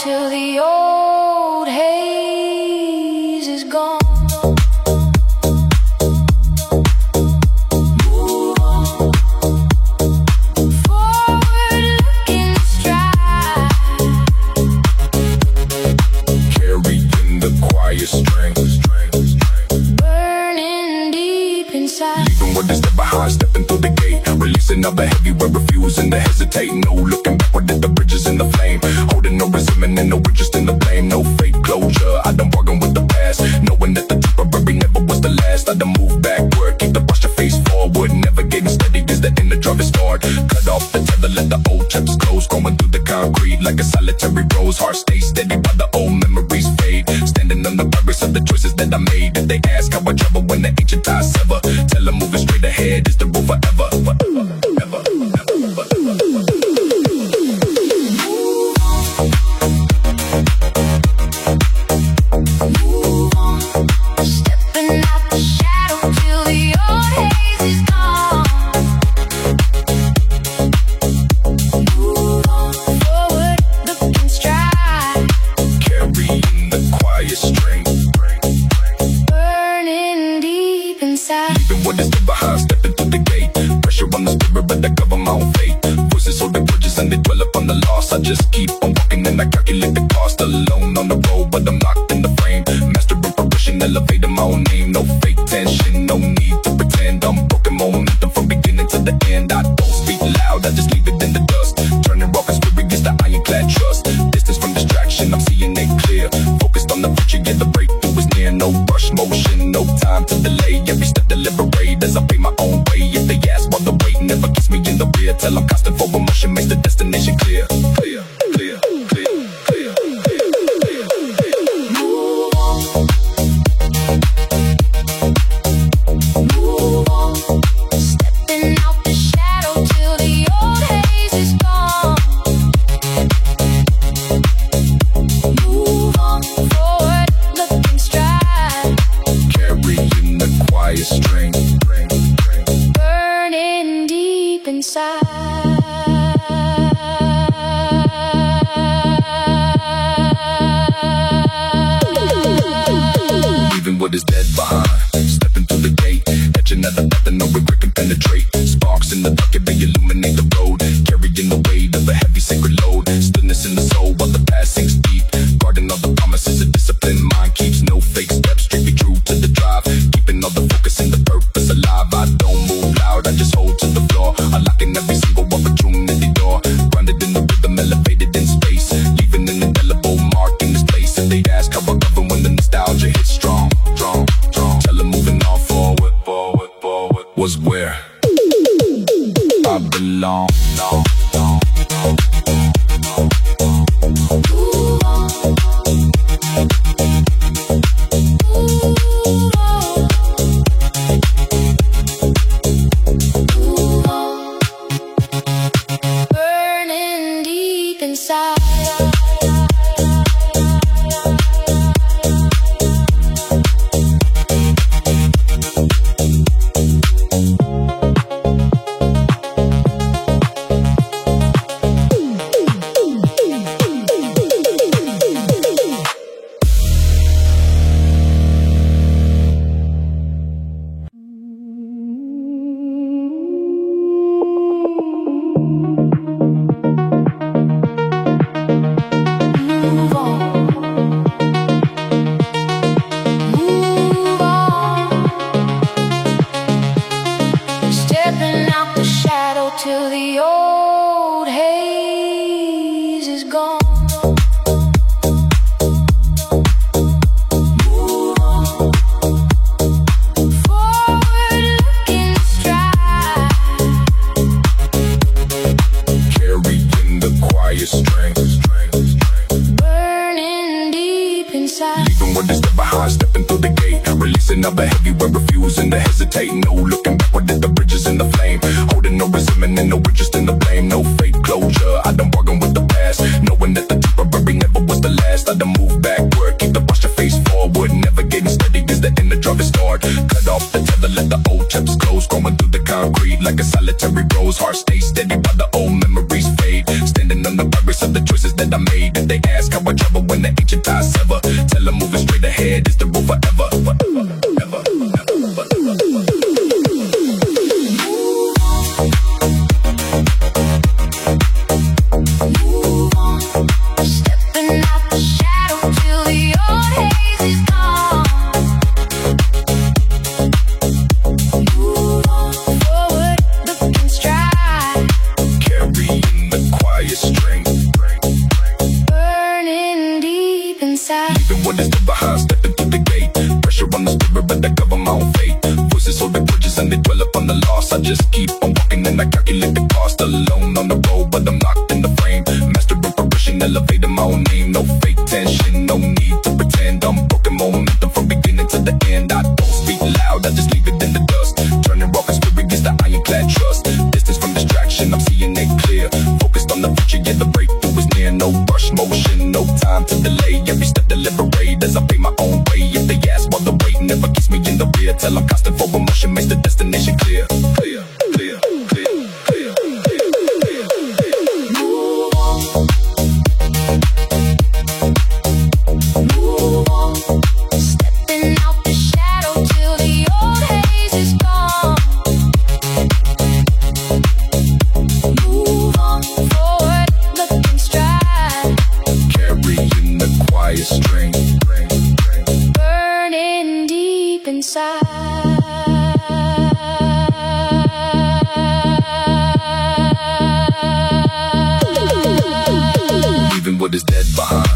till the old haze is gone. Stepping through the gate, releasing all the heavyweight, refusing to hesitate. No looking backward at the bridges in the flame, holding no resentment and no interest in the blame. No fake closure, I done bargain with the past, knowing that the temporary never was the last. I done moved backward, keep the posture face forward, navigating steady as the inner driving start. Cut off the tether, let the old chapters close, going through the concrete like a solitary rose. Heart stay steady while the old memories fade, standing on the progress of the choices that I made. If they ask how I travel when the ancient ties sever, tell them moving straight ahead is the rule forever. What is still behind, stepping through the gate. Pressure on the spirit, but I cover my own fate. Voices hold the grudges and they dwell upon the loss. I just keep on walking and I calculate the cost. Alone on the road, but I'm locked in the frame. Master of progression, elevating my own name. No fake tension, no need to pretend. I'm broken momentum from beginning to the end. I don't speak loud, I just leave it in the dust. Turning rock and spirit against the ironclad trust. Distance from distraction, I'm seeing it clear. Focused on the future, yeah, the breakthrough is near. No rush motion, no time to delay. Every step deliberate as I pay my own way. If they ask while the wait never gets me in the rear, tell I'm constant for emotion, makes the destination clear. Clear, clear, clear, clear, clear, clear, clear. Move on. Move on. Stepping out the shadow till the old haze is gone. Move on. Forward, looking stride. Carrying the quiet strength. Burning deep inside. Leaving what is dead behind, stepping through the gate, etching at the path that no regret can penetrate. Sparks in the dark, they illuminate the road, carrying the weight of a heavy sacred load. Stillness in the soul while the past sinks deep, guarding all the promises a disciplined mind keeps. No fake steps, strictly true to the drive, keeping all the focus and the purpose alive. I don't move loud, I just hold to the floor, unlocking every single opportunity door. Grounded in the rhythm, elevated in space, leaving an indelible mark in this place. If they ask how I govern when the nostalgia hits strong, strong, strong, tell them moving on forward, forward, forward was where I belong. Burning deep inside. Till the old haze is gone. Move on. Forward looking stride. Carrying the quiet strength. Burning deep inside. Leaving what is left behind, stepping through the gate, releasing all the heavyweight, refusing to hesitate. No looking backward at the bridges in the flame, holding no resentment and no interest in the blame. No fake closure, I done bargain with the past, knowing that the temporary never was the last. I done moved backward, keep the posture face forward, navigating steady as the inner driving start. Cut off the tether, let the old chapters close, going through the concrete like a solitary rose. Heart stay steady while the old memories fade, standing on the progress of the choices that I made. If they ask how I the ancient ties sever. Tell them moving straight ahead is the rule forever. Stepping out the shadow till the old haze is gone. Move on forward, looking stride. Carrying the quiet strength. Burning deep inside. Leaving what is left behind, stepping through the gate. Pressure on the spirit, but I cover my own fate. Voices hold the grudges and they dwell upon the loss. I just keep on walking and I calculate the cost. Alone on the road, but I'm locked in the frame. Master of progression, elevating my own name. No fake tension, no need to pretend. I'm broken momentum from beginning to the end. I don't speak loud, I just leave it in the dust. Turning rock and spirit against the ironclad trust. Distance from distraction, I'm seeing it clear. Focused on the future, yeah, the breakthrough is near. No rush motion, no time to delay. Every step deliberate as I pay my own way. If they ask while the wait never keeps me in the rear. Tell I'm constant for emotion, makes the destination clear. Clear, clear, clear, clear, clear, clear, clear. Move on. Move on. Stepping out the shadow till the old haze is gone. Move on forward, looking stride. Carrying the quiet strength. Burning deep inside. Leaving what is dead behind.